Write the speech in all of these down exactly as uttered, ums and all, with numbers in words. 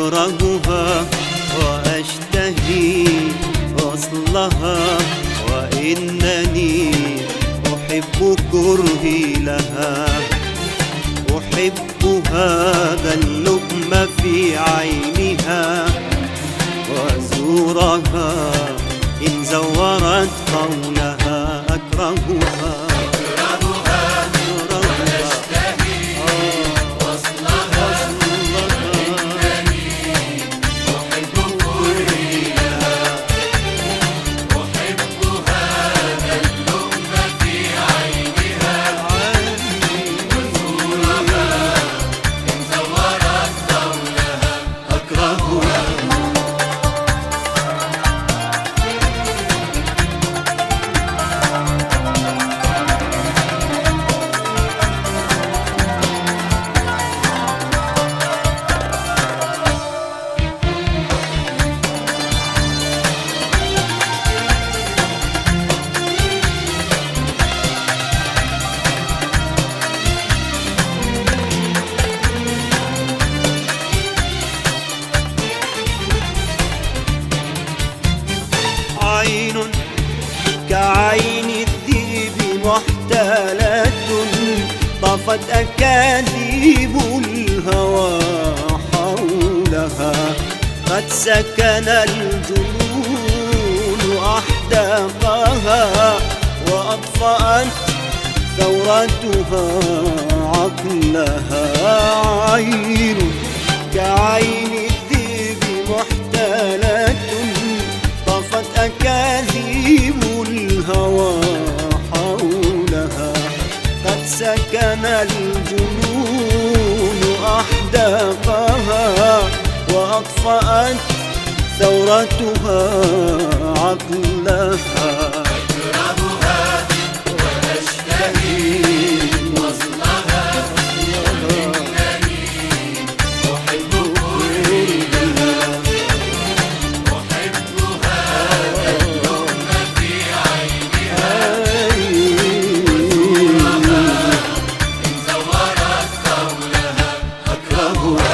أكرهها وأشتهي وصلها، وإنني أحب كرهي لها. أحب هذا اللؤم في عينها وزورها إن زورت قولها. أكرهها عين كعين الذئب محتالة، طفت أكاذيب الهوى حولها. قد سكن الجنون أحداقها، وأطفأت ثورتها عقلها. عين كعين الذئب محتالة، طفت أكاذيب الهوى حولها. قد سكن الجنون أحداقها، وأطفأت ثورتها عقلها. أكرهها وأشتهي وصلها، إنني أحب كرهها. أحب هذا اللؤم في عينها وزورها إن زورت قولها. أكرهها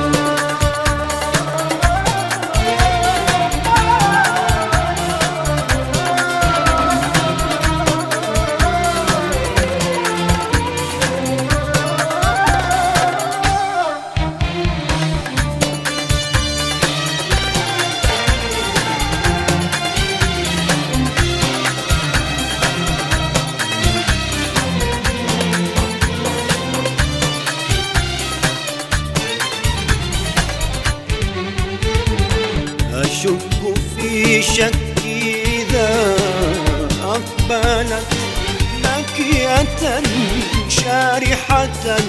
أشك في شكي إذا أقبلت مكية شارحة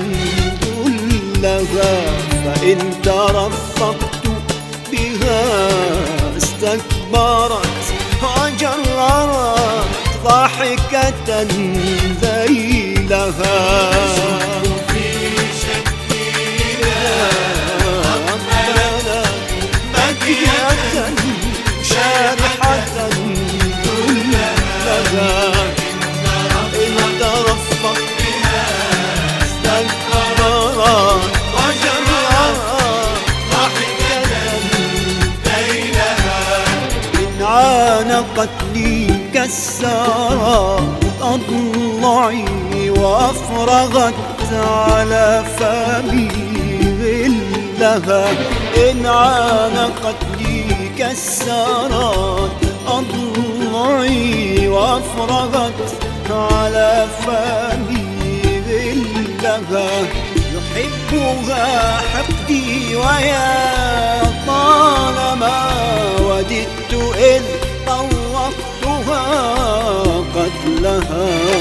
كلها. فإن ترفقت بها استكبرت وجررت ضاحكة ذيلها. شارحة كلها، إن ترفق بها استكبرت وجررت ضاحكة ليلها. إن عانقتني كسرت أضلعي وأفرغت على فمي غلها. إن عانقتني كسرت أضلعي وأفرغت على فمي غلها. يحبها حقدي ويا طالما وددت إذ طوقتها قتلها.